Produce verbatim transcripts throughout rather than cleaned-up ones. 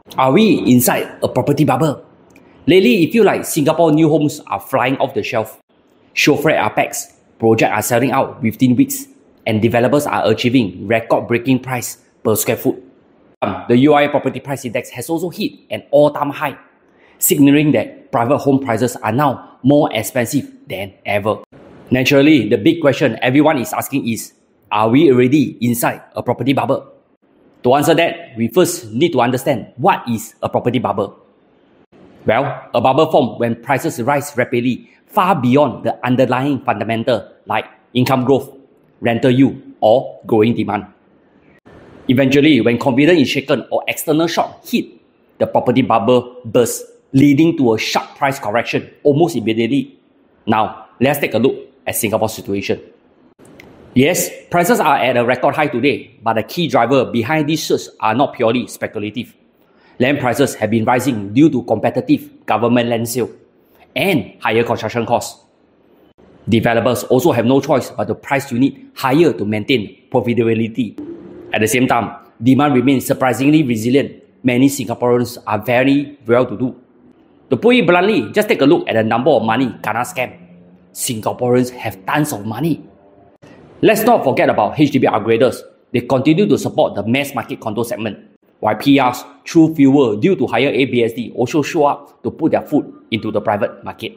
Are we inside a property bubble? Lately, it feels like Singapore new homes are flying off the shelf. Showfreight apex, projects are selling out within weeks, and developers are achieving record-breaking price per square foot. Um, the U I A Property Price Index has also hit an all-time high, signaling that private home prices are now more expensive than ever. Naturally, the big question everyone is asking is, are we already inside a property bubble? To answer that, we first need to understand what is a property bubble. Well, a bubble forms when prices rise rapidly far beyond the underlying fundamental like income growth, rental yield, or growing demand. Eventually, when confidence is shaken or external shock hit, the property bubble bursts, leading to a sharp price correction almost immediately. Now, let's take a look at Singapore's situation. Yes, prices are at a record high today, but the key driver behind these surges are not purely speculative. Land prices have been rising due to competitive government land sale and higher construction costs. Developers also have no choice but to price unit higher to maintain profitability. At the same time, demand remains surprisingly resilient. Many Singaporeans are very well-to-do. To put it bluntly, just take a look at the number of money kena scam. Singaporeans have tons of money. Let's not forget about H D B upgraders. They continue to support the mass market condo segment, while P Rs, through fuel due to higher A B S D, also show up to put their foot into the private market.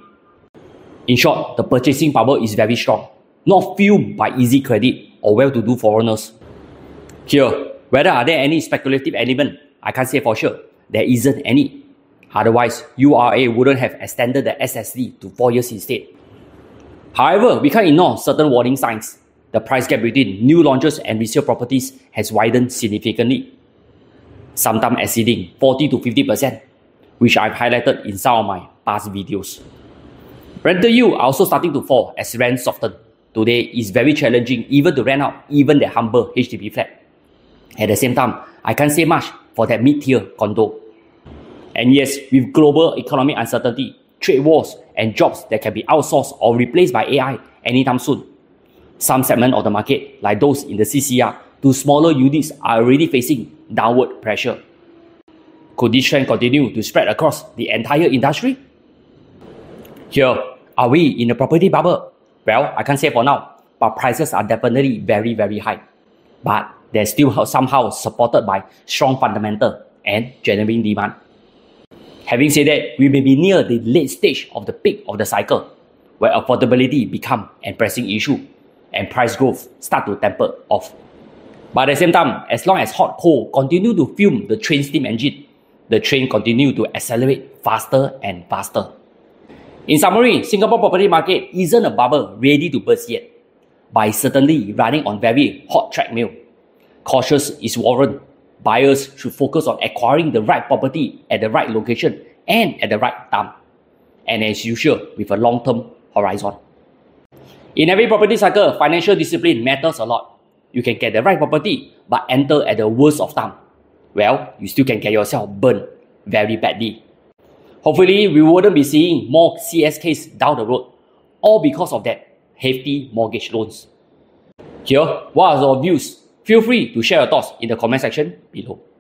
In short, the purchasing power is very strong, not fueled by easy credit or well-to-do foreigners. Here, whether are there any speculative element, I can't say for sure. There isn't any. Otherwise, U R A wouldn't have extended the S S D to four years instead. However, we can't ignore certain warning signs. The price gap between new launches and resale properties has widened significantly, sometimes exceeding forty to fifty percent, which I've highlighted in some of my past videos. Rental yield are also starting to fall as rent soften. Today, it's very challenging even to rent out even the humble H D B flat. At the same time, I can't say much for that mid-tier condo. And yes, with global economic uncertainty, trade wars, and jobs that can be outsourced or replaced by A I anytime soon, some segments of the market, like those in the C C R, to smaller units are already facing downward pressure. Could this trend continue to spread across the entire industry? Here, are we in a property bubble? Well, I can't say for now, but prices are definitely very, very high. But they're still somehow supported by strong fundamental and genuine demand. Having said that, we may be near the late stage of the peak of the cycle, where affordability becomes a pressing issue and price growth start to taper off. But at the same time, as long as hot coal continue to fuel the train steam engine, the train continue to accelerate faster and faster. In summary, Singapore property market isn't a bubble ready to burst yet, but it's certainly running on very hot treadmill. Cautious is warranted. Buyers should focus on acquiring the right property at the right location and at the right time, and as usual, with a long-term horizon. In every property cycle, financial discipline matters a lot. You can get the right property, but enter at the worst of time. Well, you still can get yourself burned very badly. Hopefully, we wouldn't be seeing more C S Ks down the road, all because of that hefty mortgage loans. Here, what are your views? Feel free to share your thoughts in the comment section below.